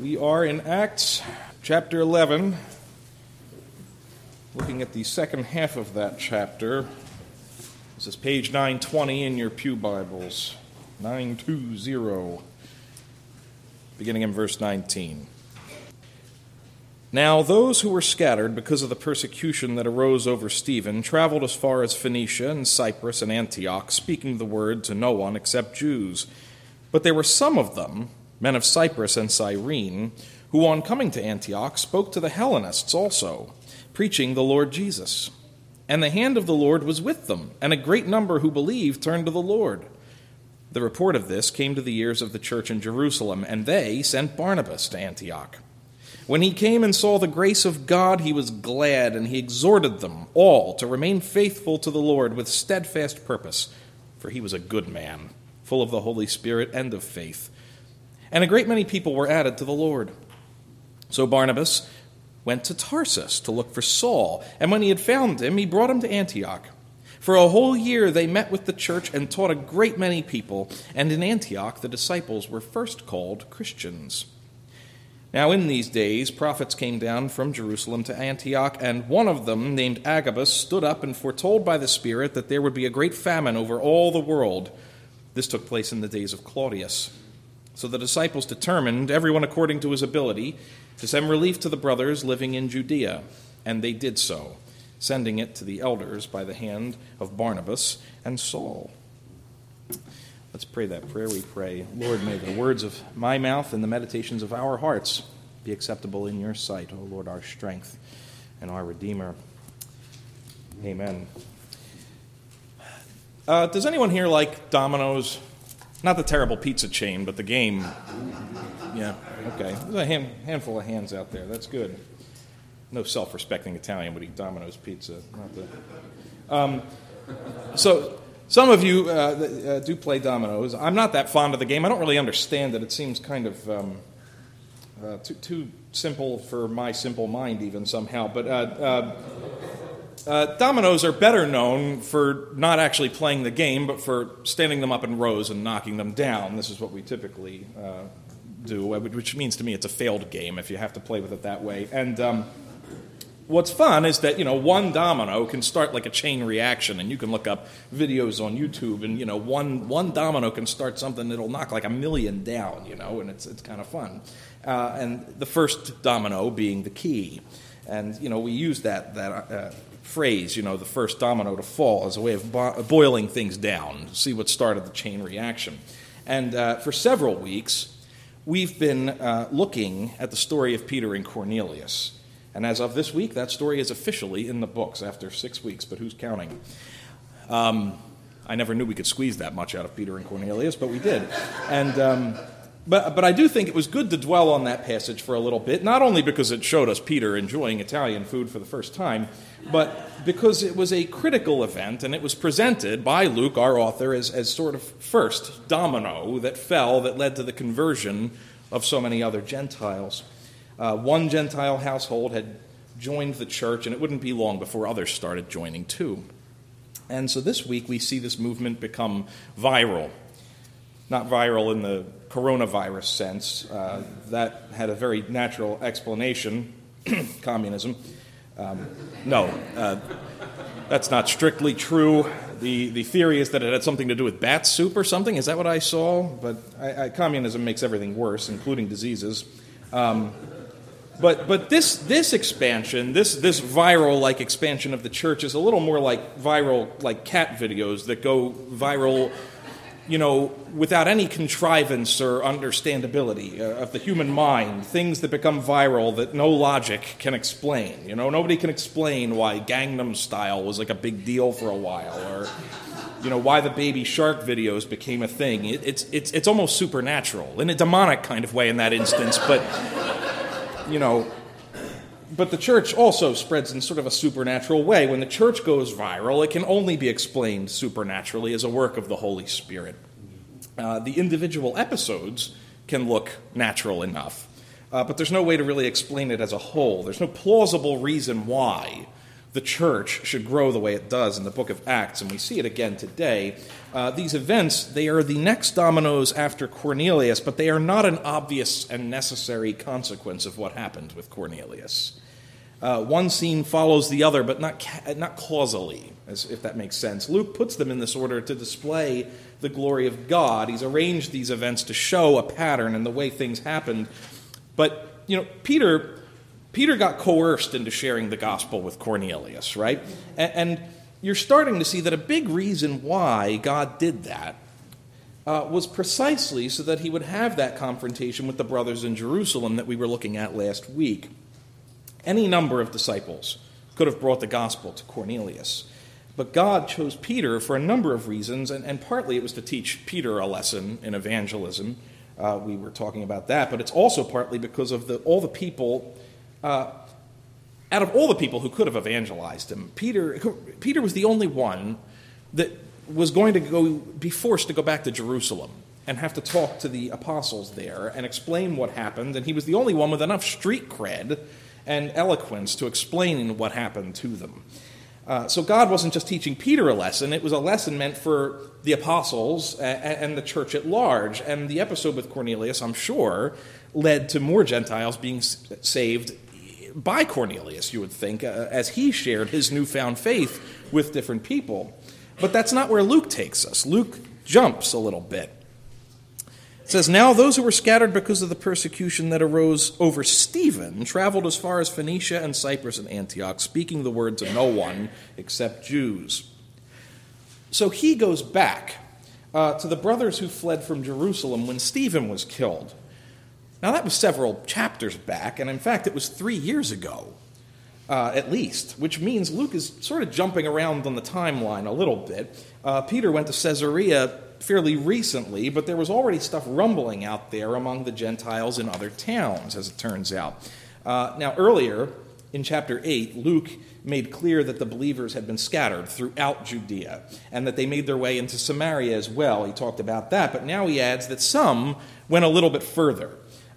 We are in Acts chapter 11, looking at the second half of that chapter. This is page 920 in your pew Bibles, 920, beginning in verse 19. Now those who were scattered because of the persecution that arose over Stephen traveled as far as Phoenicia and Cyprus and Antioch, speaking the word to no one except Jews. But there were some of them, men of Cyprus and Cyrene, who on coming to Antioch spoke to the Hellenists also, preaching the Lord Jesus. And the hand of the Lord was with them, and a great number who believed turned to the Lord. The report of this came to the ears of the church in Jerusalem, and they sent Barnabas to Antioch. When he came and saw the grace of God, he was glad, and he exhorted them all to remain faithful to the Lord with steadfast purpose, for he was a good man, full of the Holy Spirit and of faith. And a great many people were added to the Lord. So Barnabas went to Tarsus to look for Saul, and when he had found him, he brought him to Antioch. For a whole year they met with the church and taught a great many people, and in Antioch the disciples were first called Christians. Now in these days prophets came down from Jerusalem to Antioch, and one of them, named Agabus, stood up and foretold by the Spirit that there would be a great famine over all the world. This took place in the days of Claudius. So the disciples determined, everyone according to his ability, to send relief to the brothers living in Judea. And they did so, sending it to the elders by the hand of Barnabas and Saul. Let's pray that prayer. We pray, Lord, may the words of my mouth and the meditations of our hearts be acceptable in your sight, O Lord, our strength and our Redeemer. Amen. Does anyone here like Domino's? Not the terrible pizza chain, but the game. Yeah, okay. There's a handful of hands out there. That's good. No self-respecting Italian would eat Domino's pizza. So some of you do play Domino's. I'm not that fond of the game. I don't really understand it. It seems kind of too simple for my simple mind even somehow. But dominoes are better known for not actually playing the game, but for standing them up in rows and knocking them down. This is what we typically do, which means to me it's a failed game if you have to play with it that way. And what's fun is that, one domino can start like a chain reaction, and you can look up videos on YouTube, and, one domino can start something that'll knock like a million down, and it's kind of fun. And the first domino being the key. And, we use that phrase, the first domino to fall, as a way of boiling things down, see what started the chain reaction. And for several weeks, we've been looking at the story of Peter and Cornelius. And as of this week, that story is officially in the books after 6 weeks, but who's counting? I never knew we could squeeze that much out of Peter and Cornelius, but we did. And But I do think it was good to dwell on that passage for a little bit, not only because it showed us Peter enjoying Italian food for the first time, but because it was a critical event, and it was presented by Luke, our author, as sort of first domino that fell that led to the conversion of so many other Gentiles. One Gentile household had joined the church, and it wouldn't be long before others started joining too. And so this week we see this movement become viral. Not viral in the coronavirus sense. That had a very natural explanation, communism. No, that's not strictly true. The theory is that it had something to do with bat soup or something. Is that what I saw? But communism makes everything worse, including diseases. But this expansion, this viral-like expansion of the church is a little more like viral, like cat videos that go viral, without any contrivance or understandability of the human mind, things that become viral that no logic can explain. Nobody can explain why Gangnam Style was like a big deal for a while, or why the Baby Shark videos became a thing. It's almost supernatural in a demonic kind of way in that instance, but But the church also spreads in sort of a supernatural way. When the church goes viral, it can only be explained supernaturally as a work of the Holy Spirit. The individual episodes can look natural enough, but there's no way to really explain it as a whole. There's no plausible reason why the church should grow the way it does in the book of Acts, and we see it again today. These events, they are the next dominoes after Cornelius, but they are not an obvious and necessary consequence of what happened with Cornelius. One scene follows the other, but not causally, if that makes sense. Luke puts them in this order to display the glory of God. He's arranged these events to show a pattern in the way things happened. But, Peter got coerced into sharing the gospel with Cornelius, right? And you're starting to see that a big reason why God did that was precisely so that he would have that confrontation with the brothers in Jerusalem that we were looking at last week. Any number of disciples could have brought the gospel to Cornelius, but God chose Peter for a number of reasons, and partly it was to teach Peter a lesson in evangelism. We were talking about that, but it's also partly because of all the people. Out of all the people who could have evangelized him, Peter was the only one that was going to be forced to go back to Jerusalem and have to talk to the apostles there and explain what happened, and he was the only one with enough street cred and eloquence to explain what happened to them. So God wasn't just teaching Peter a lesson, it was a lesson meant for the apostles and the church at large. And the episode with Cornelius, I'm sure, led to more Gentiles being saved by Cornelius, you would think, as he shared his newfound faith with different people. But that's not where Luke takes us. Luke jumps a little bit. It says, "Now those who were scattered because of the persecution that arose over Stephen traveled as far as Phoenicia and Cyprus and Antioch, speaking the word to no one except Jews." So he goes back to the brothers who fled from Jerusalem when Stephen was killed. Now, that was several chapters back, and in fact, it was 3 years ago, at least, which means Luke is sort of jumping around on the timeline a little bit. Peter went to Caesarea fairly recently, but there was already stuff rumbling out there among the Gentiles in other towns, as it turns out. Now, earlier in chapter 8, Luke made clear that the believers had been scattered throughout Judea and that they made their way into Samaria as well. He talked about that, but now he adds that some went a little bit further.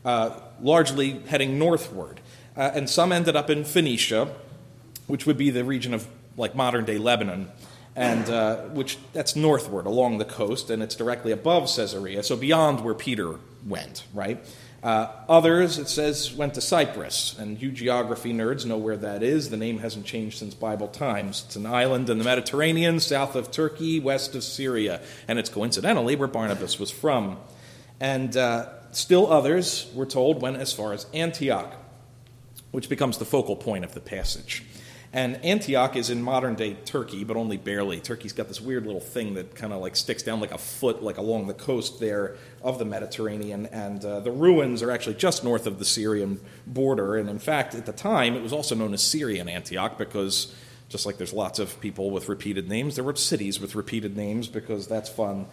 Largely heading northward. And some ended up in Phoenicia, which would be the region of like modern-day Lebanon, and which that's northward along the coast, and it's directly above Caesarea, so beyond where Peter went, right? Others, it says, went to Cyprus, and you geography nerds know where that is. The name hasn't changed since Bible times. It's an island in the Mediterranean, south of Turkey, west of Syria, and it's coincidentally where Barnabas was from. And still others, we're told, went as far as Antioch, which becomes the focal point of the passage. And Antioch is in modern-day Turkey, but only barely. Turkey's got this weird little thing that kind of like sticks down like a foot, like along the coast there of the Mediterranean. And the ruins are actually just north of the Syrian border. And in fact, at the time, it was also known as Syrian Antioch because just like there's lots of people with repeated names, there were cities with repeated names because that's fun.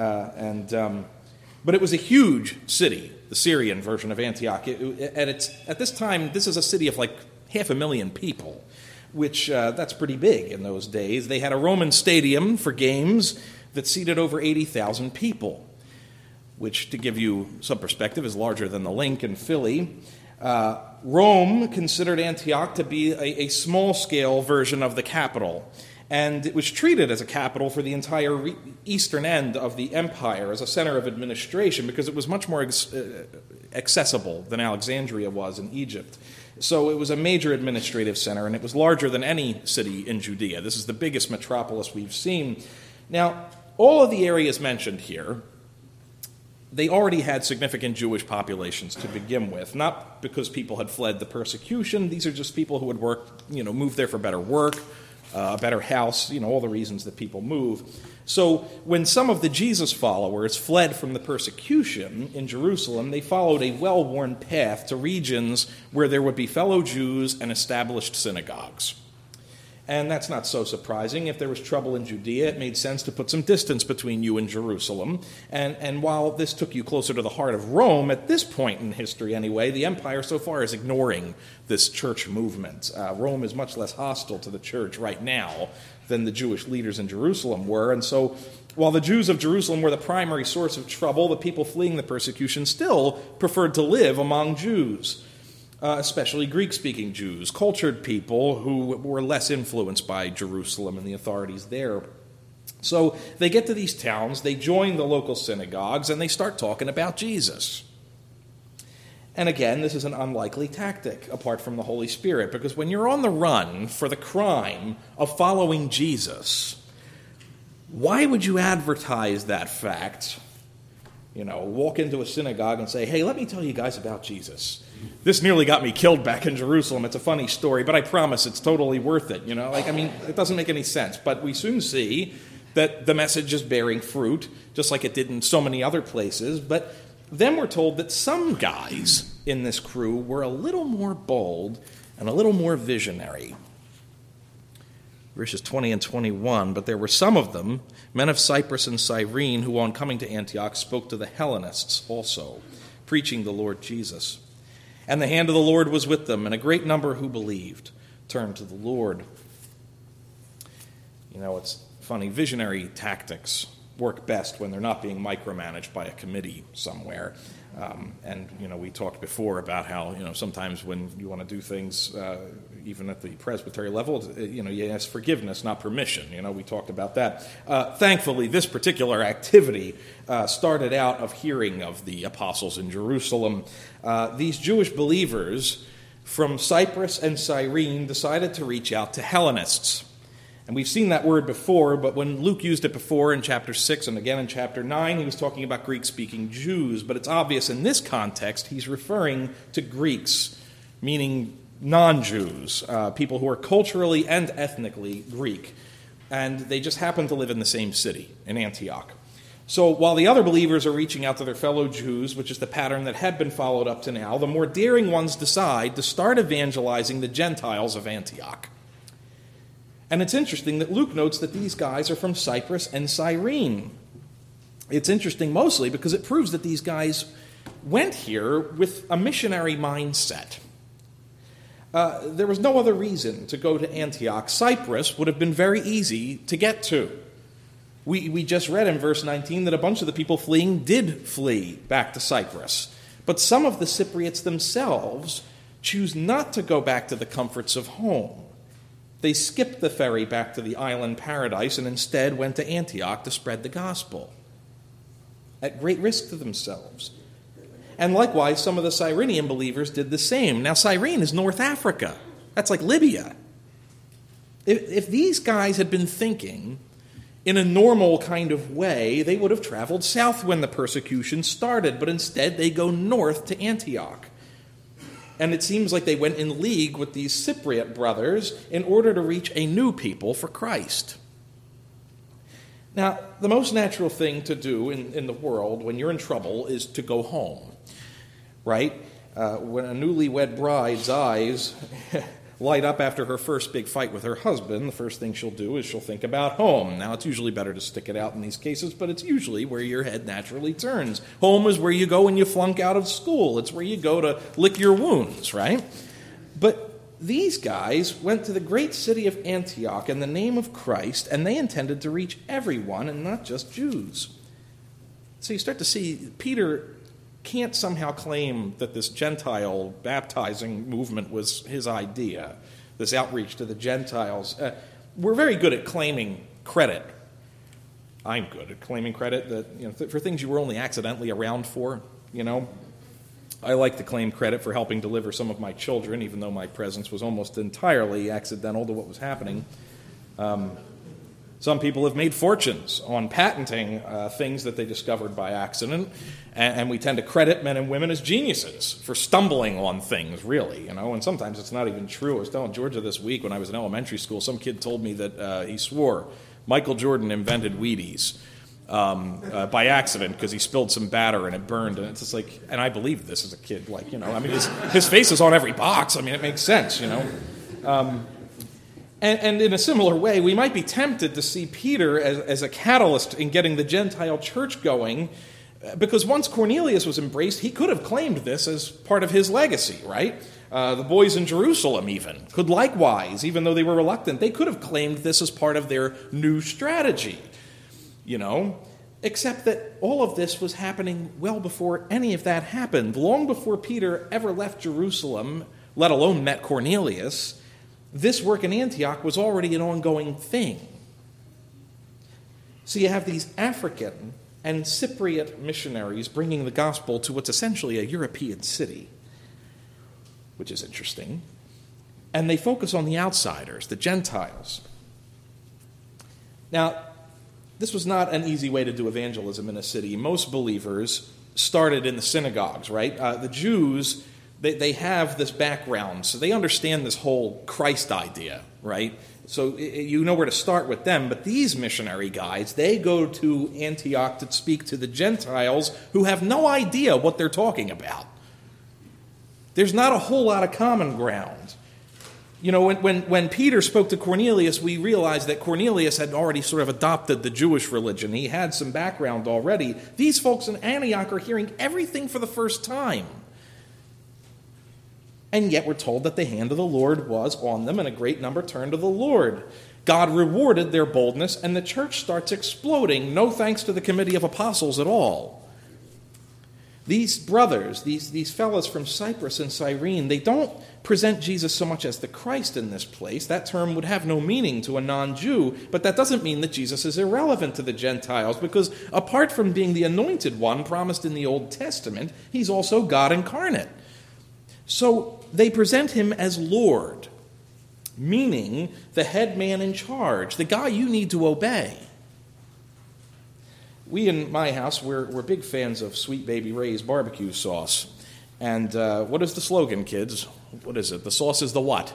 But it was a huge city, the Syrian version of Antioch. At this time, this is a city of like 500,000 people, which that's pretty big in those days. They had a Roman stadium for games that seated over 80,000 people, which, to give you some perspective, is larger than the Link in Philly. Rome considered Antioch to be a small-scale version of the capital, and it was treated as a capital for the entire eastern end of the empire, as a center of administration, because it was much more accessible than Alexandria was in Egypt. So it was a major administrative center, and it was larger than any city in Judea. This is the biggest metropolis we've seen. Now, all of the areas mentioned here, they already had significant Jewish populations to begin with, not because people had fled the persecution. These are just people who had worked, moved there for better work, a better house, all the reasons that people move. So when some of the Jesus followers fled from the persecution in Jerusalem, they followed a well-worn path to regions where there would be fellow Jews and established synagogues. And that's not so surprising. If there was trouble in Judea, it made sense to put some distance between you and Jerusalem. And while this took you closer to the heart of Rome, at this point in history anyway, the empire so far is ignoring this church movement. Rome is much less hostile to the church right now than the Jewish leaders in Jerusalem were. And so while the Jews of Jerusalem were the primary source of trouble, the people fleeing the persecution still preferred to live among Jews. especially Greek-speaking Jews, cultured people who were less influenced by Jerusalem and the authorities there. So they get to these towns, they join the local synagogues, and they start talking about Jesus. And again, this is an unlikely tactic apart from the Holy Spirit, because when you're on the run for the crime of following Jesus, why would you advertise that fact? Walk into a synagogue and say, hey, let me tell you guys about Jesus. This nearly got me killed back in Jerusalem. It's a funny story, but I promise it's totally worth it. It doesn't make any sense. But we soon see that the message is bearing fruit, just like it did in so many other places. But then we're told that some guys in this crew were a little more bold and a little more visionary. Verses 20 and 21, but there were some of them, men of Cyprus and Cyrene, who on coming to Antioch spoke to the Hellenists also, preaching the Lord Jesus. And the hand of the Lord was with them, and a great number who believed turned to the Lord. It's funny, visionary tactics work best when they're not being micromanaged by a committee somewhere. We talked before about how, sometimes when you want to do things, even at the presbytery level, you ask forgiveness, not permission. We talked about that. Thankfully, this particular activity started out of hearing of the apostles in Jerusalem. These Jewish believers from Cyprus and Cyrene decided to reach out to Hellenists. And we've seen that word before, but when Luke used it before in chapter 6 and again in chapter 9, he was talking about Greek-speaking Jews. But it's obvious in this context he's referring to Greeks, meaning non-Jews, people who are culturally and ethnically Greek. And they just happen to live in the same city, in Antioch. So while the other believers are reaching out to their fellow Jews, which is the pattern that had been followed up to now, the more daring ones decide to start evangelizing the Gentiles of Antioch. And it's interesting that Luke notes that these guys are from Cyprus and Cyrene. It's interesting mostly because it proves that these guys went here with a missionary mindset. There was no other reason to go to Antioch. Cyprus would have been very easy to get to. We just read in verse 19 that a bunch of the people fleeing did flee back to Cyprus. But some of the Cypriots themselves choose not to go back to the comforts of home. They skipped the ferry back to the island paradise and instead went to Antioch to spread the gospel, at great risk to themselves. And likewise, some of the Cyrenian believers did the same. Now, Cyrene is North Africa. That's like Libya. If these guys had been thinking in a normal kind of way, they would have traveled south when the persecution started, but instead they go north to Antioch. And it seems like they went in league with these Cypriot brothers in order to reach a new people for Christ. Now, the most natural thing to do in the world when you're in trouble is to go home, right? When a newlywed bride's eyes light up after her first big fight with her husband, the first thing she'll do is she'll think about home. Now, it's usually better to stick it out in these cases, but it's usually where your head naturally turns. Home is where you go when you flunk out of school. It's where you go to lick your wounds, right? But these guys went to the great city of Antioch in the name of Christ, and they intended to reach everyone and not just Jews. So you start to see Peter can't somehow claim that this Gentile baptizing movement was his idea, this outreach to the Gentiles. We're very good at claiming credit. I'm good at claiming credit that for things you were only accidentally around for, I like to claim credit for helping deliver some of my children, even though my presence was almost entirely accidental to what was happening. Some people have made fortunes on patenting things that they discovered by accident, and we tend to credit men and women as geniuses for stumbling on things, really, and sometimes it's not even true. I was telling Georgia this week when I was in elementary school, some kid told me that he swore Michael Jordan invented Wheaties by accident because he spilled some batter and it burned, and it's just like, and I believed this as a kid, his face is on every box, it makes sense, And in a similar way, we might be tempted to see Peter as a catalyst in getting the Gentile church going, because once Cornelius was embraced, he could have claimed this as part of his legacy, right? The boys in Jerusalem even could likewise, even though they were reluctant, they could have claimed this as part of their new strategy, Except that all of this was happening well before any of that happened. Long before Peter ever left Jerusalem, let alone met Cornelius, this work in Antioch was already an ongoing thing. So you have these African and Cypriot missionaries bringing the gospel to what's essentially a European city, which is interesting. And they focus on the outsiders, the Gentiles. Now, this was not an easy way to do evangelism in a city. Most believers started in the synagogues, right? The Jews, they have this background, so they understand this whole Christ idea, right? So you know where to start with them. But these missionary guys, they go to Antioch to speak to the Gentiles who have no idea what they're talking about. There's not a whole lot of common ground. You know, when Peter spoke to Cornelius, we realized that Cornelius had already sort of adopted the Jewish religion. He had some background already. These folks in Antioch are hearing everything for the first time. And yet we're told that the hand of the Lord was on them, and a great number turned to the Lord. God rewarded their boldness, and the church starts exploding, no thanks to the committee of apostles at all. These brothers, these fellows from Cyprus and Cyrene, they don't present Jesus so much as the Christ in this place. That term would have no meaning to a non-Jew, but that doesn't mean that Jesus is irrelevant to the Gentiles, because apart from being the anointed one promised in the Old Testament, he's also God incarnate. So they present him as Lord, meaning the head man in charge, the guy you need to obey. We in my house, we're big fans of Sweet Baby Ray's barbecue sauce. And what is the slogan, kids? What is it? The sauce is the what?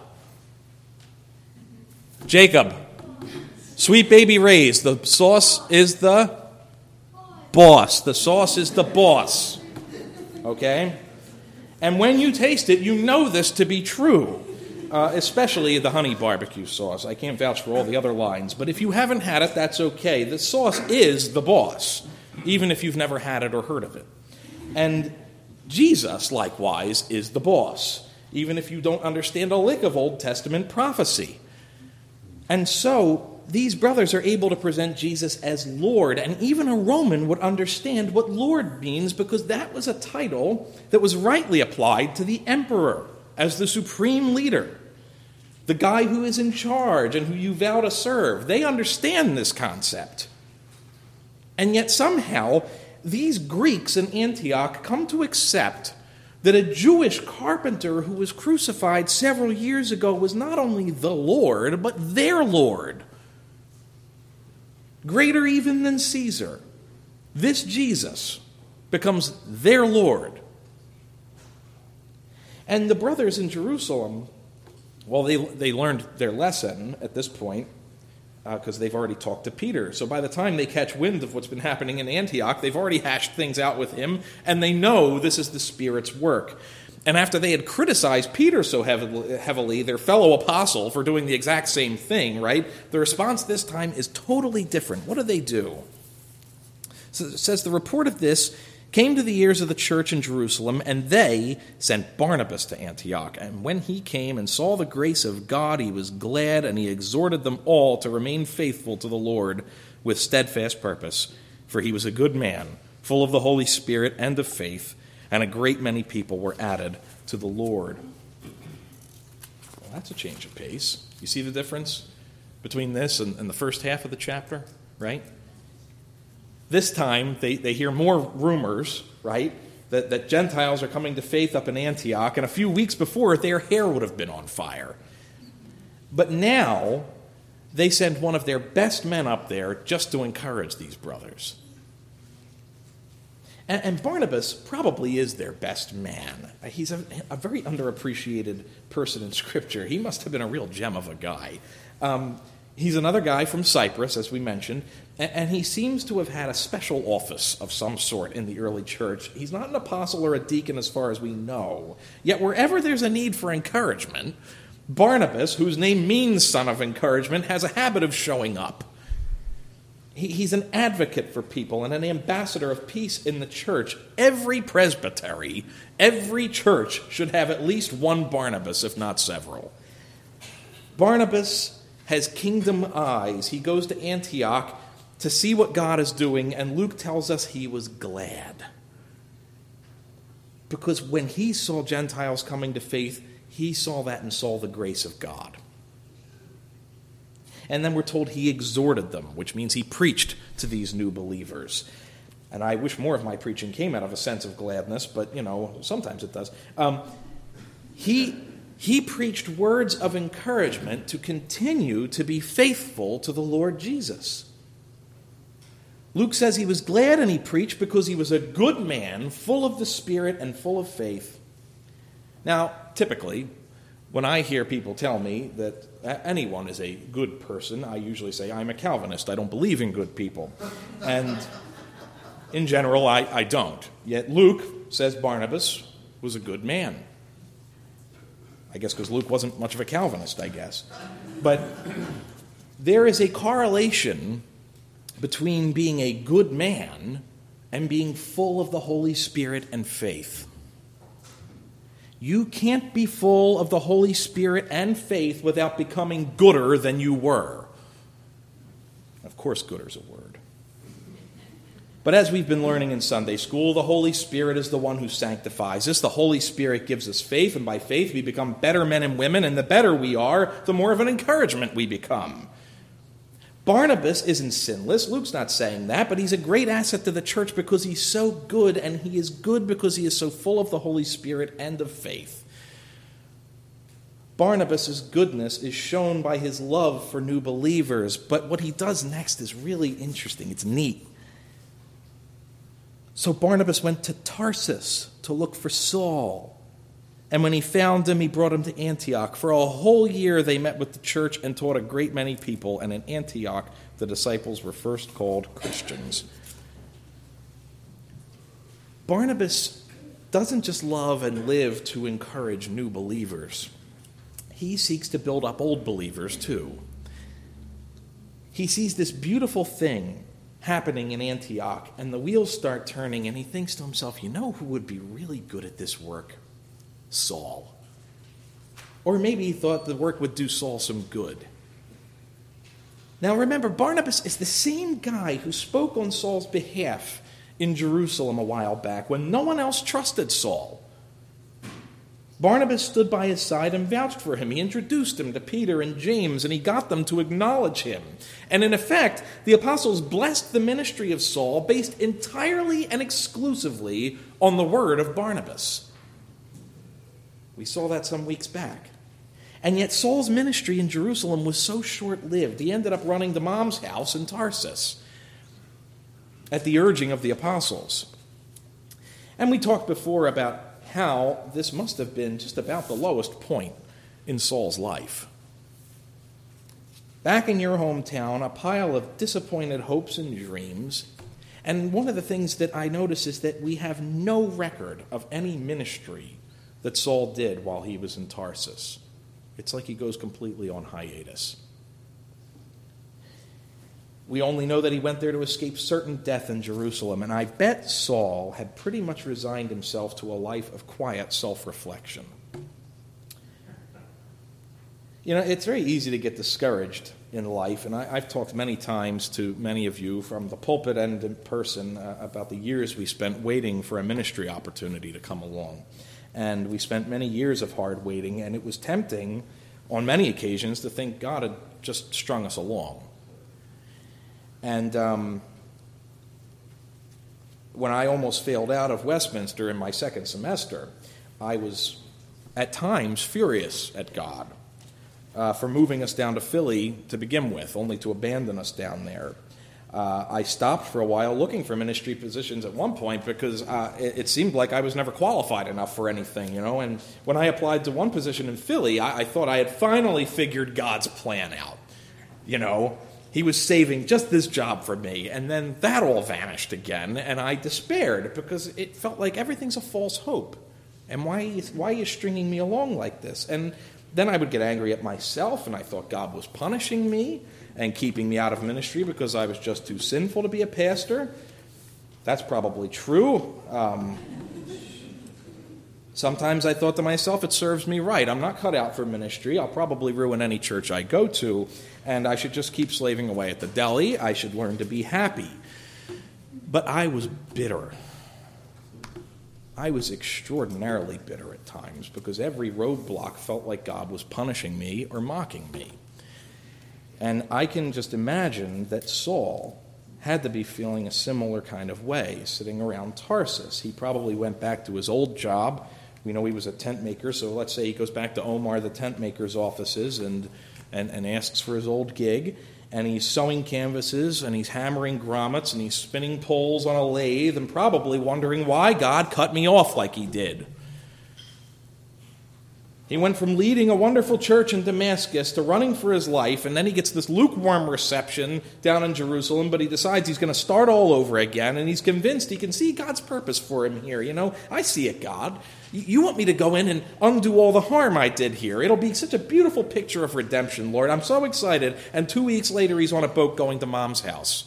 Jacob. Sweet Baby Ray's. The sauce is the boss. The sauce is the boss. Okay? And when you taste it, you know this to be true. Especially the honey barbecue sauce. I can't vouch for all the other lines, but if you haven't had it, that's okay. The sauce is the boss, even if you've never had it or heard of it. And Jesus, likewise, is the boss, even if you don't understand a lick of Old Testament prophecy. And so these brothers are able to present Jesus as Lord, and even a Roman would understand what Lord means, because that was a title that was rightly applied to the emperor as the supreme leader. The guy who is in charge and who you vow to serve. They understand this concept. And yet somehow, these Greeks in Antioch come to accept that a Jewish carpenter who was crucified several years ago was not only the Lord, but their Lord. Greater even than Caesar. This Jesus becomes their Lord. And the brothers in Jerusalem, well, they learned their lesson at this point because they've already talked to Peter. So by the time they catch wind of what's been happening in Antioch, they've already hashed things out with him, and they know this is the Spirit's work. And after they had criticized Peter so heavily, their fellow apostle, for doing the exact same thing, right? The response this time is totally different. What do? So it says, the report of this came to the ears of the church in Jerusalem, and they sent Barnabas to Antioch. And when he came and saw the grace of God, he was glad, and he exhorted them all to remain faithful to the Lord with steadfast purpose. For he was a good man, full of the Holy Spirit and of faith, and a great many people were added to the Lord. Well, that's a change of pace. You see the difference between this and the first half of the chapter, right? This time, they hear more rumors, right, that Gentiles are coming to faith up in Antioch, and a few weeks before, their hair would have been on fire. But now, they send one of their best men up there just to encourage these brothers. And Barnabas probably is their best man. He's a very underappreciated person in Scripture. He must have been a real gem of a guy. He's another guy from Cyprus, as we mentioned, and he seems to have had a special office of some sort in the early church. He's not an apostle or a deacon as far as we know. Yet wherever there's a need for encouragement, Barnabas, whose name means son of encouragement, has a habit of showing up. He's an advocate for people and an ambassador of peace in the church. Every presbytery, every church should have at least one Barnabas, if not several. Barnabas has kingdom eyes. He goes to Antioch, to see what God is doing, and Luke tells us he was glad. Because when he saw Gentiles coming to faith, he saw that and saw the grace of God. And then we're told he exhorted them, which means he preached to these new believers. And I wish more of my preaching came out of a sense of gladness, but, sometimes it does. He preached words of encouragement to continue to be faithful to the Lord Jesus. Luke says he was glad and he preached because he was a good man, full of the Spirit and full of faith. Now, typically, when I hear people tell me that anyone is a good person, I usually say, I'm a Calvinist. I don't believe in good people. And in general, I don't. Yet Luke says Barnabas was a good man. I guess because Luke wasn't much of a Calvinist, I guess. But there is a correlation between being a good man and being full of the Holy Spirit and faith. You can't be full of the Holy Spirit and faith without becoming gooder than you were. Of course, gooder's a word. But as we've been learning in Sunday school, the Holy Spirit is the one who sanctifies us. The Holy Spirit gives us faith, and by faith we become better men and women, and the better we are, the more of an encouragement we become. Barnabas isn't sinless. Luke's not saying that, but he's a great asset to the church because he's so good, and he is good because he is so full of the Holy Spirit and of faith. Barnabas' goodness is shown by his love for new believers, but what he does next is really interesting. It's neat. So Barnabas went to Tarsus to look for Saul. And when he found him, he brought him to Antioch. For a whole year they met with the church and taught a great many people. And in Antioch, the disciples were first called Christians. Barnabas doesn't just love and live to encourage new believers. He seeks to build up old believers too. He sees this beautiful thing happening in Antioch, and the wheels start turning, and he thinks to himself, you know who would be really good at this work? Saul. Or maybe he thought the work would do Saul some good. Now remember, Barnabas is the same guy who spoke on Saul's behalf in Jerusalem a while back when no one else trusted Saul. Barnabas stood by his side and vouched for him. He introduced him to Peter and James, and he got them to acknowledge him. And in effect, the apostles blessed the ministry of Saul based entirely and exclusively on the word of Barnabas. We saw that some weeks back. And yet Saul's ministry in Jerusalem was so short-lived. He ended up running the mom's house in Tarsus at the urging of the apostles. And we talked before about how this must have been just about the lowest point in Saul's life. Back in your hometown, a pile of disappointed hopes and dreams. And one of the things that I notice is that we have no record of any ministry that Saul did while he was in Tarsus. It's like he goes completely on hiatus. We only know that he went there to escape certain death in Jerusalem, and I bet Saul had pretty much resigned himself to a life of quiet self-reflection. You know, it's very easy to get discouraged in life, and I've talked many times to many of you from the pulpit and in person about the years we spent waiting for a ministry opportunity to come along. And we spent many years of hard waiting, and it was tempting on many occasions to think God had just strung us along. And when I almost failed out of Westminster in my second semester, I was at times furious at God for moving us down to Philly to begin with, only to abandon us down there. I stopped for a while looking for ministry positions at one point because it seemed like I was never qualified enough for anything, And when I applied to one position in Philly, I thought I had finally figured God's plan out, He was saving just this job for me, and then that all vanished again, and I despaired because it felt like everything's a false hope. And why are you stringing me along like this? And then I would get angry at myself, and I thought God was punishing me and keeping me out of ministry because I was just too sinful to be a pastor. That's probably true. Sometimes I thought to myself, it serves me right. I'm not cut out for ministry. I'll probably ruin any church I go to, and I should just keep slaving away at the deli. I should learn to be happy. But I was bitter. I was extraordinarily bitter at times because every roadblock felt like God was punishing me or mocking me. And I can just imagine that Saul had to be feeling a similar kind of way, sitting around Tarsus. He probably went back to his old job. We know he was a tent maker, so let's say he goes back to Omar, the tent maker's offices, and asks for his old gig. And he's sewing canvases, and he's hammering grommets, and he's spinning poles on a lathe, and probably wondering why God cut me off like he did. He went from leading a wonderful church in Damascus to running for his life, and then he gets this lukewarm reception down in Jerusalem, but he decides he's going to start all over again, and he's convinced he can see God's purpose for him here. I see it, God. You want me to go in and undo all the harm I did here. It'll be such a beautiful picture of redemption, Lord. I'm so excited. And 2 weeks later, he's on a boat going to Mom's house.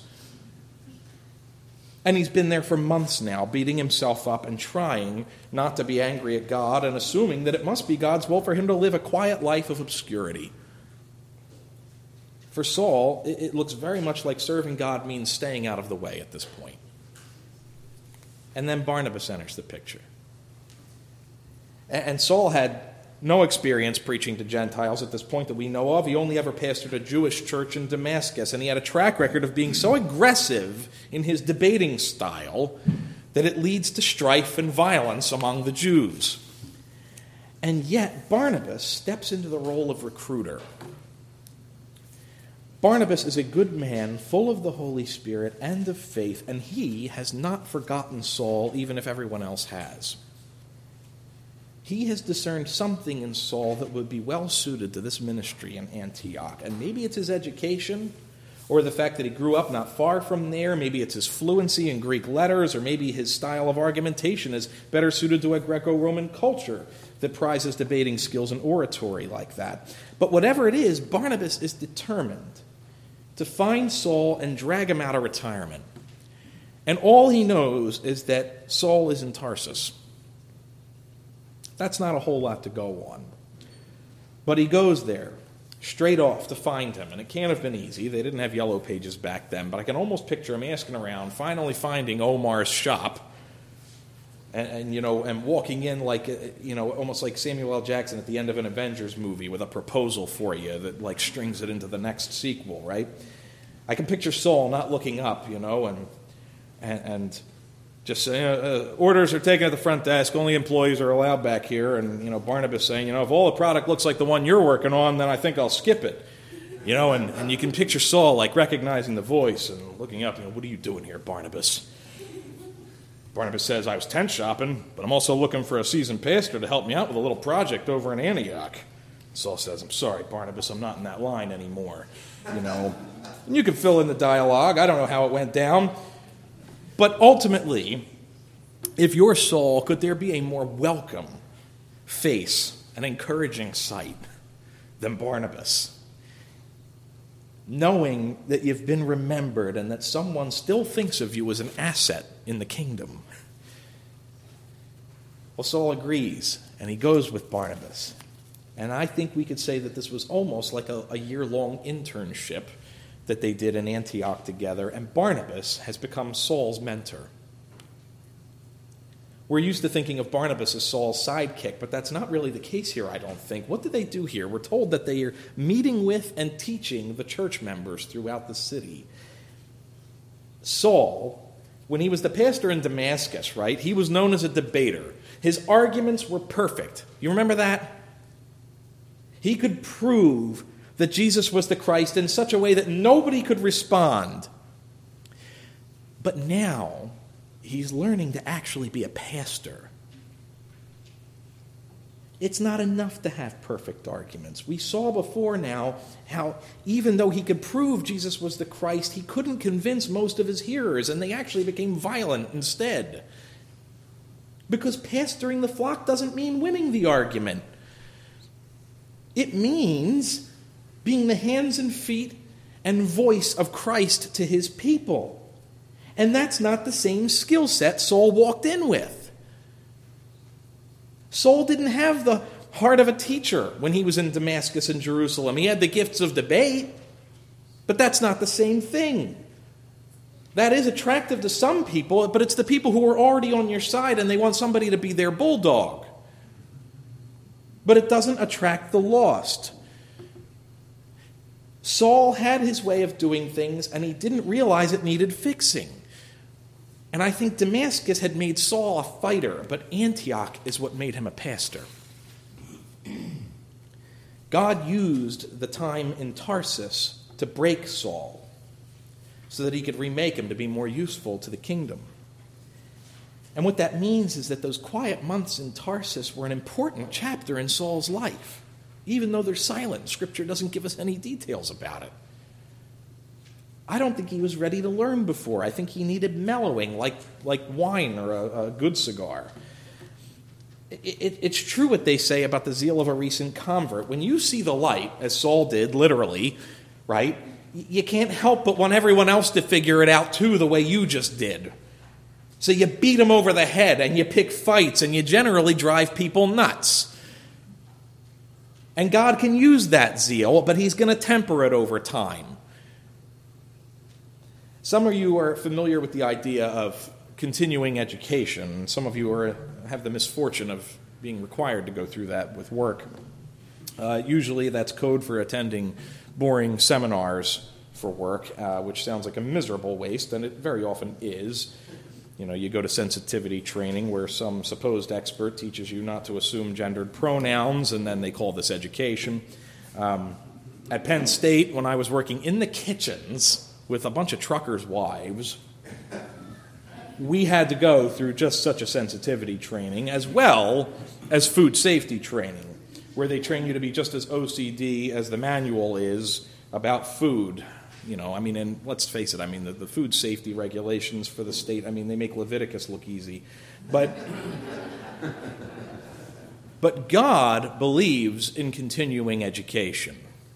And he's been there for months now, beating himself up and trying not to be angry at God and assuming that it must be God's will for him to live a quiet life of obscurity. For Saul, it looks very much like serving God means staying out of the way at this point. And then Barnabas enters the picture. And Saul had no experience preaching to Gentiles at this point that we know of. He only ever pastored a Jewish church in Damascus, and he had a track record of being so aggressive in his debating style that it leads to strife and violence among the Jews. And yet, Barnabas steps into the role of recruiter. Barnabas is a good man, full of the Holy Spirit and of faith, and he has not forgotten Saul, even if everyone else has. He has discerned something in Saul that would be well suited to this ministry in Antioch. And maybe it's his education, or the fact that he grew up not far from there. Maybe it's his fluency in Greek letters, or maybe his style of argumentation is better suited to a Greco-Roman culture that prizes debating skills and oratory like that. But whatever it is, Barnabas is determined to find Saul and drag him out of retirement. And all he knows is that Saul is in Tarsus. That's not a whole lot to go on. But he goes there, straight off, to find him. And it can't have been easy. They didn't have yellow pages back then. But I can almost picture him asking around, finally finding Omar's shop, and walking in like, almost like Samuel L. Jackson at the end of an Avengers movie with a proposal for you that like strings it into the next sequel, right? I can picture Saul not looking up, and just saying, orders are taken at the front desk, only employees are allowed back here. And, Barnabas saying, if all the product looks like the one you're working on, then I think I'll skip it. And you can picture Saul, like, recognizing the voice and looking up, what are you doing here, Barnabas? Barnabas says, I was tent shopping, but I'm also looking for a seasoned pastor to help me out with a little project over in Antioch. Saul says, I'm sorry, Barnabas, I'm not in that line anymore. And you can fill in the dialogue. I don't know how it went down. But ultimately, if you're Saul, could there be a more welcome face, an encouraging sight than Barnabas? Knowing that you've been remembered and that someone still thinks of you as an asset in the kingdom. Well, Saul agrees, and he goes with Barnabas. And I think we could say that this was almost like a year-long internship that they did in Antioch together, and Barnabas has become Saul's mentor. We're used to thinking of Barnabas as Saul's sidekick, but that's not really the case here, I don't think. What do they do here? We're told that they are meeting with and teaching the church members throughout the city. Saul, when he was the pastor in Damascus, right, he was known as a debater. His arguments were perfect. You remember that? He could prove that Jesus was the Christ in such a way that nobody could respond. But now, he's learning to actually be a pastor. It's not enough to have perfect arguments. We saw before now how even though he could prove Jesus was the Christ, he couldn't convince most of his hearers, and they actually became violent instead. Because pastoring the flock doesn't mean winning the argument. It means being the hands and feet and voice of Christ to his people. And that's not the same skill set Saul walked in with. Saul didn't have the heart of a teacher when he was in Damascus and Jerusalem. He had the gifts of debate, but that's not the same thing. That is attractive to some people, but it's the people who are already on your side and they want somebody to be their bulldog. But it doesn't attract the lost. Saul had his way of doing things, and he didn't realize it needed fixing. And I think Damascus had made Saul a fighter, but Antioch is what made him a pastor. God used the time in Tarsus to break Saul so that he could remake him to be more useful to the kingdom. And what that means is that those quiet months in Tarsus were an important chapter in Saul's life. Even though they're silent, Scripture doesn't give us any details about it. I don't think he was ready to learn before. I think he needed mellowing, like wine or a good cigar. It's true what they say about the zeal of a recent convert. When you see the light, as Saul did, literally, right, you can't help but want everyone else to figure it out too, the way you just did. So you beat them over the head, and you pick fights, and you generally drive people nuts. And God can use that zeal, but he's going to temper it over time. Some of you are familiar with the idea of continuing education. Some of you have the misfortune of being required to go through that with work. Usually that's code for attending boring seminars for work, which sounds like a miserable waste, and it very often is. You know, you go to sensitivity training where some supposed expert teaches you not to assume gendered pronouns, and then they call this education. At Penn State, when I was working in the kitchens with a bunch of truckers' wives, we had to go through just such a sensitivity training, as well as food safety training, where they train you to be just as OCD as the manual is about food. You know, I mean, and let's face it, I mean, the food safety regulations for the state, I mean, they make Leviticus look easy. But God believes in continuing education.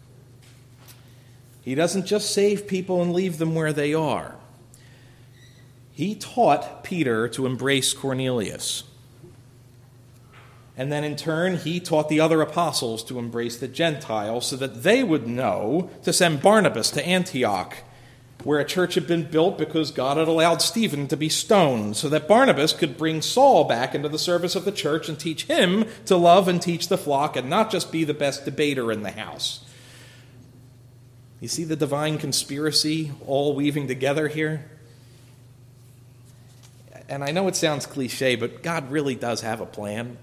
He doesn't just save people and leave them where they are. He taught Peter to embrace Cornelius. And then in turn, he taught the other apostles to embrace the Gentiles so that they would know to send Barnabas to Antioch, where a church had been built because God had allowed Stephen to be stoned, so that Barnabas could bring Saul back into the service of the church and teach him to love and teach the flock and not just be the best debater in the house. You see the divine conspiracy all weaving together here? And I know it sounds cliche, but God really does have a plan.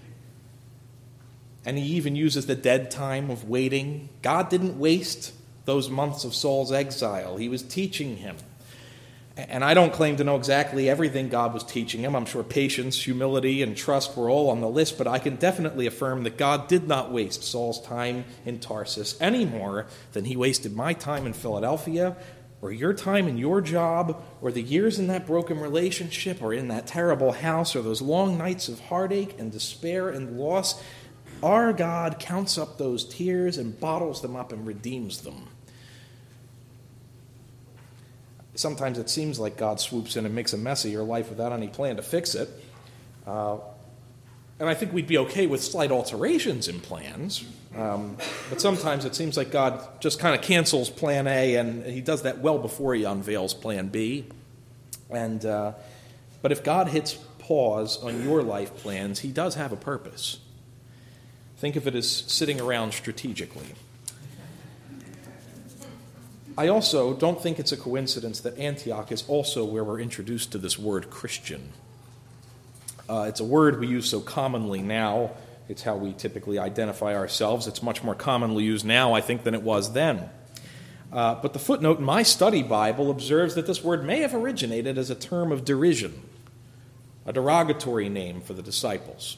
And he even uses the dead time of waiting. God didn't waste those months of Saul's exile. He was teaching him. And I don't claim to know exactly everything God was teaching him. I'm sure patience, humility, and trust were all on the list, but I can definitely affirm that God did not waste Saul's time in Tarsus any more than he wasted my time in Philadelphia, or your time in your job, or the years in that broken relationship, or in that terrible house, or those long nights of heartache and despair and loss. Our God counts up those tears and bottles them up and redeems them. Sometimes it seems like God swoops in and makes a mess of your life without any plan to fix it. And I think we'd be okay with slight alterations in plans. But sometimes it seems like God just kind of cancels plan A, and he does that well before he unveils plan B. But if God hits pause on your life plans, he does have a purpose. Think of it as sitting around strategically. I also don't think it's a coincidence that Antioch is also where we're introduced to this word Christian. It's a word we use so commonly now. It's how we typically identify ourselves. It's much more commonly used now, I think, than it was then. But the footnote in my study Bible observes that this word may have originated as a term of derision, a derogatory name for the disciples.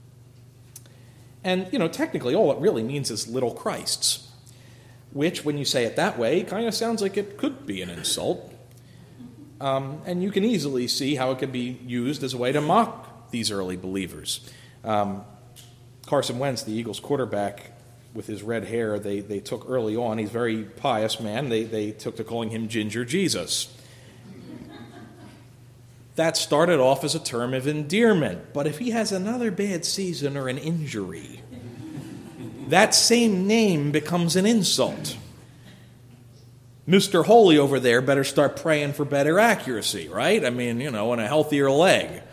And, technically all it really means is little Christs, which, when you say it that way, kind of sounds like it could be an insult. And you can easily see how it could be used as a way to mock these early believers. Carson Wentz, the Eagles quarterback, with his red hair, they took early on, he's a very pious man, they took to calling him Ginger Jesus. that started off as a term of endearment. But if he has another bad season or an injury, that same name becomes an insult. Mr. Holy over there better start praying for better accuracy, right? I mean, and a healthier leg.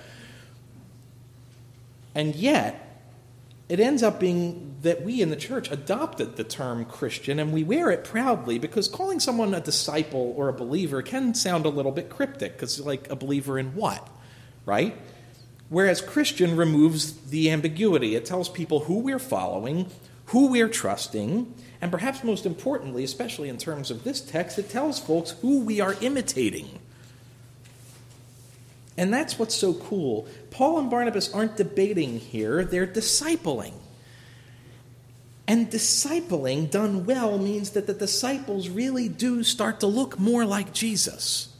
And yet, it ends up being that we in the church adopted the term Christian, and we wear it proudly, because calling someone a disciple or a believer can sound a little bit cryptic, because like, a believer in what, right? Whereas Christian removes the ambiguity. It tells people who we're following, who we're trusting, and perhaps most importantly, especially in terms of this text, it tells folks who we are imitating. And that's what's so cool. Paul and Barnabas aren't debating here, they're discipling. And discipling done well means that the disciples really do start to look more like Jesus.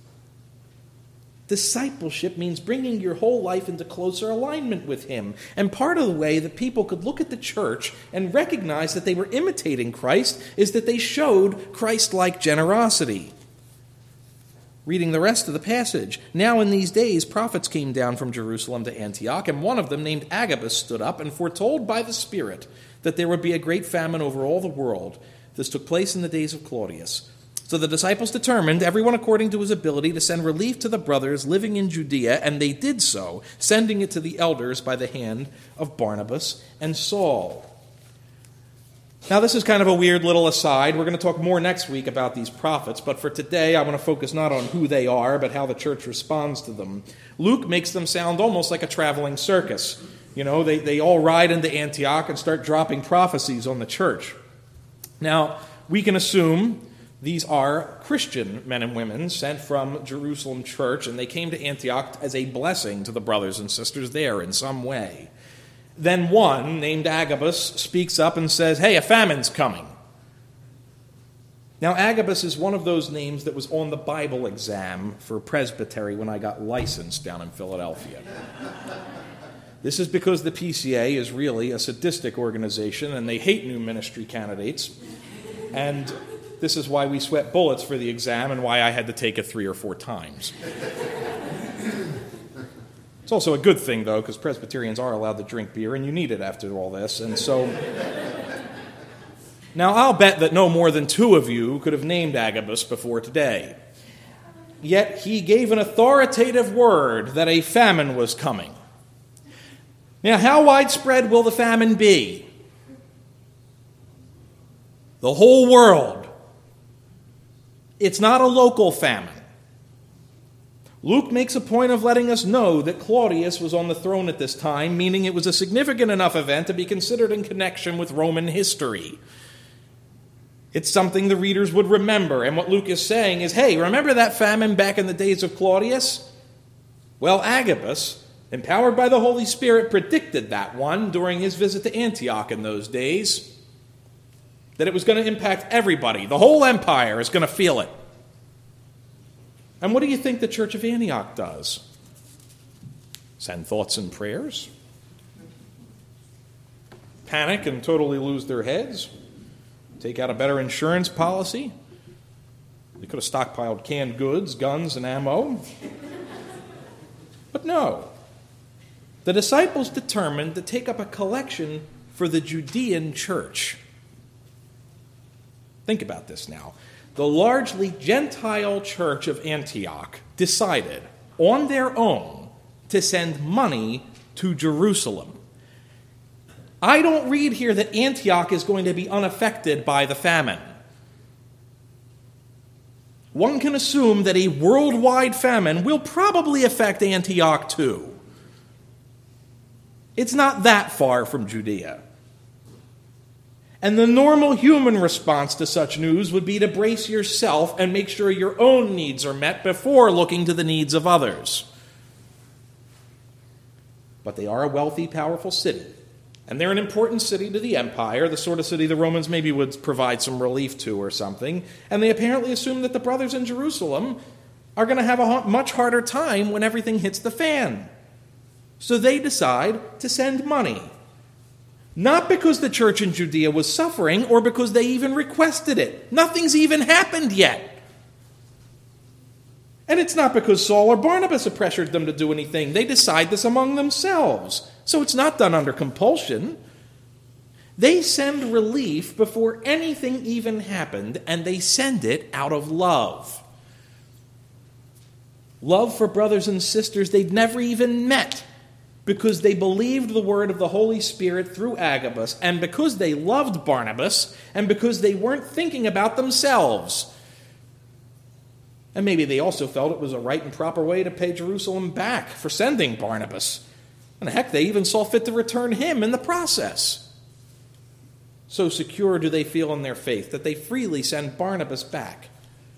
Discipleship means bringing your whole life into closer alignment with him. And part of the way that people could look at the church and recognize that they were imitating Christ is that they showed Christ-like generosity. Reading the rest of the passage. Now in these days, prophets came down from Jerusalem to Antioch, and one of them, named Agabus, stood up and foretold by the Spirit that there would be a great famine over all the world. This took place in the days of Claudius. So the disciples determined, everyone according to his ability, to send relief to the brothers living in Judea, and they did so, sending it to the elders by the hand of Barnabas and Saul. Now, this is kind of a weird little aside. We're going to talk more next week about these prophets, but for today, I want to focus not on who they are, but how the church responds to them. Luke makes them sound almost like a traveling circus. They all ride into Antioch and start dropping prophecies on the church. Now, we can assume these are Christian men and women sent from Jerusalem church, and they came to Antioch as a blessing to the brothers and sisters there in some way. Then one, named Agabus, speaks up and says, hey, a famine's coming. Now, Agabus is one of those names that was on the Bible exam for presbytery when I got licensed down in Philadelphia. This is because the PCA is really a sadistic organization, and they hate new ministry candidates. And this is why we sweat bullets for the exam and why I had to take it 3 or 4 times. It's also a good thing, though, because Presbyterians are allowed to drink beer, and you need it after all this. And so, now I'll bet that no more than 2 of you could have named Agabus before today. Yet he gave an authoritative word that a famine was coming. Now, how widespread will the famine be? The whole world. It's not a local famine. Luke makes a point of letting us know that Claudius was on the throne at this time, meaning it was a significant enough event to be considered in connection with Roman history. It's something the readers would remember, and what Luke is saying is, hey, remember that famine back in the days of Claudius? Well, Agabus, empowered by the Holy Spirit, predicted that one during his visit to Antioch in those days, that it was going to impact everybody. The whole empire is going to feel it. And what do you think the Church of Antioch does? Send thoughts and prayers? Panic and totally lose their heads? Take out a better insurance policy? They could have stockpiled canned goods, guns, and ammo. But no. The disciples determined to take up a collection for the Judean church. Think about this now. The largely Gentile church of Antioch decided on their own to send money to Jerusalem. I don't read here that Antioch is going to be unaffected by the famine. One can assume that a worldwide famine will probably affect Antioch too. It's not that far from Judea. And the normal human response to such news would be to brace yourself and make sure your own needs are met before looking to the needs of others. But they are a wealthy, powerful city. And they're an important city to the empire, the sort of city the Romans maybe would provide some relief to or something. And they apparently assume that the brothers in Jerusalem are going to have a much harder time when everything hits the fan. So they decide to send money. Not because the church in Judea was suffering or because they even requested it. Nothing's even happened yet. And it's not because Saul or Barnabas have pressured them to do anything. They decide this among themselves. So it's not done under compulsion. They send relief before anything even happened, and they send it out of love. Love for brothers and sisters they'd never even met, because they believed the word of the Holy Spirit through Agabus, and because they loved Barnabas, and because they weren't thinking about themselves. And maybe they also felt it was a right and proper way to pay Jerusalem back for sending Barnabas. And heck, they even saw fit to return him in the process. So secure do they feel in their faith that they freely send Barnabas back.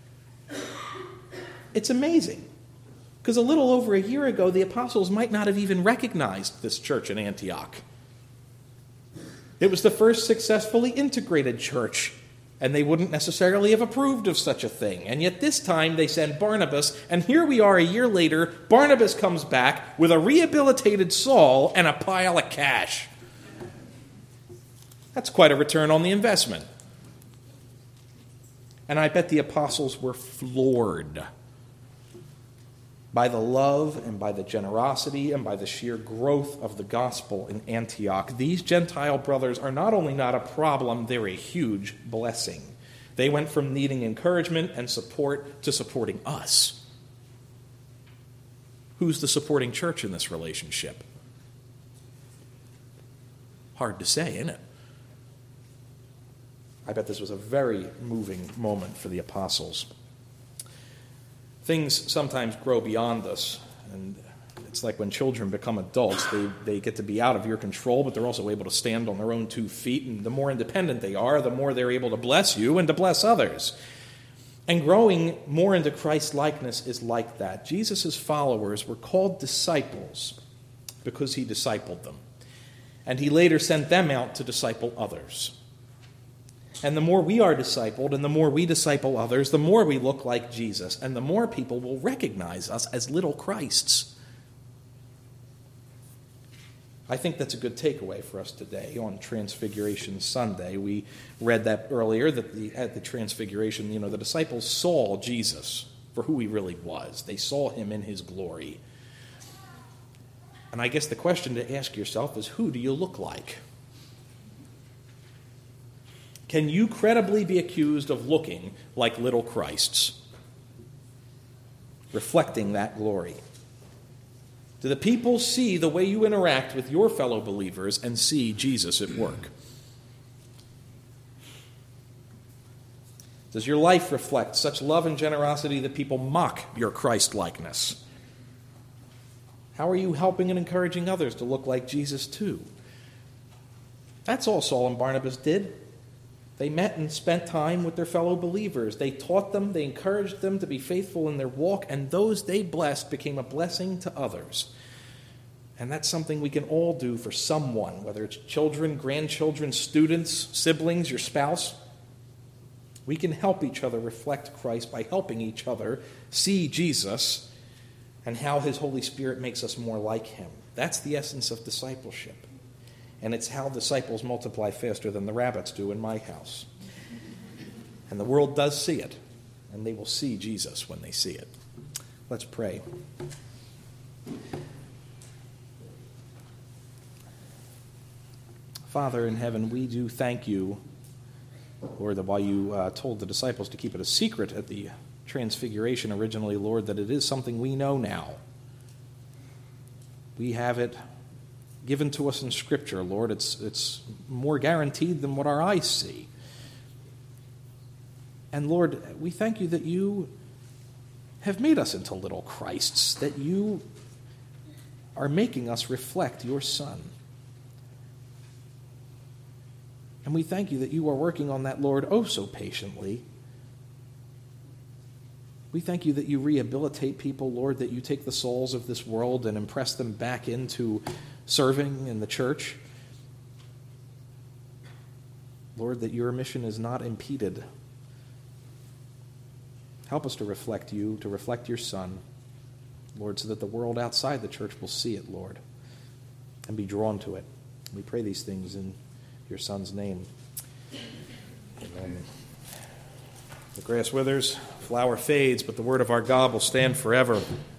It's amazing. Because a little over a year ago, the apostles might not have even recognized this church in Antioch. It was the first successfully integrated church, and they wouldn't necessarily have approved of such a thing. And yet this time they send Barnabas, and here we are a year later, Barnabas comes back with a rehabilitated Saul and a pile of cash. That's quite a return on the investment. And I bet the apostles were floored by the love and by the generosity and by the sheer growth of the gospel in Antioch. These Gentile brothers are not only not a problem, they're a huge blessing. They went from needing encouragement and support to supporting us. Who's the supporting church in this relationship? Hard to say, isn't it? I bet this was a very moving moment for the apostles. Things sometimes grow beyond us, and it's like when children become adults, they get to be out of your control, but they're also able to stand on their own 2 feet, and the more independent they are, the more they're able to bless you and to bless others. And growing more into Christ's likeness is like that. Jesus' followers were called disciples because he discipled them, and he later sent them out to disciple others. And the more we are discipled and the more we disciple others, the more we look like Jesus, and the more people will recognize us as little Christs. I think that's a good takeaway for us today on Transfiguration Sunday. We read that earlier, that at the Transfiguration, the disciples saw Jesus for who he really was. They saw him in his glory. And I guess the question to ask yourself is, who do you look like? Can you credibly be accused of looking like little Christs, reflecting that glory? Do the people see the way you interact with your fellow believers and see Jesus at work? Does your life reflect such love and generosity that people mock your Christ-likeness? How are you helping and encouraging others to look like Jesus too? That's all Saul and Barnabas did. They met and spent time with their fellow believers. They taught them, they encouraged them to be faithful in their walk, and those they blessed became a blessing to others. And that's something we can all do for someone, whether it's children, grandchildren, students, siblings, your spouse. We can help each other reflect Christ by helping each other see Jesus and how his Holy Spirit makes us more like him. That's the essence of discipleship. And it's how disciples multiply faster than the rabbits do in my house. And the world does see it, and they will see Jesus when they see it. Let's pray. Father in heaven, we do thank you, Lord, that while you told the disciples to keep it a secret at the Transfiguration originally, Lord, that it is something we know now. We have it given to us in Scripture, Lord. It's more guaranteed than what our eyes see. And Lord, we thank you that you have made us into little Christs, that you are making us reflect your Son. And we thank you that you are working on that, Lord, oh so patiently. We thank you that you rehabilitate people, Lord, that you take the souls of this world and impress them back into serving in the church. Lord, that your mission is not impeded. Help us to reflect you, to reflect your Son, Lord, so that the world outside the church will see it, Lord, and be drawn to it. We pray these things in your Son's name. Amen. The grass withers, flower fades, but the word of our God will stand forever.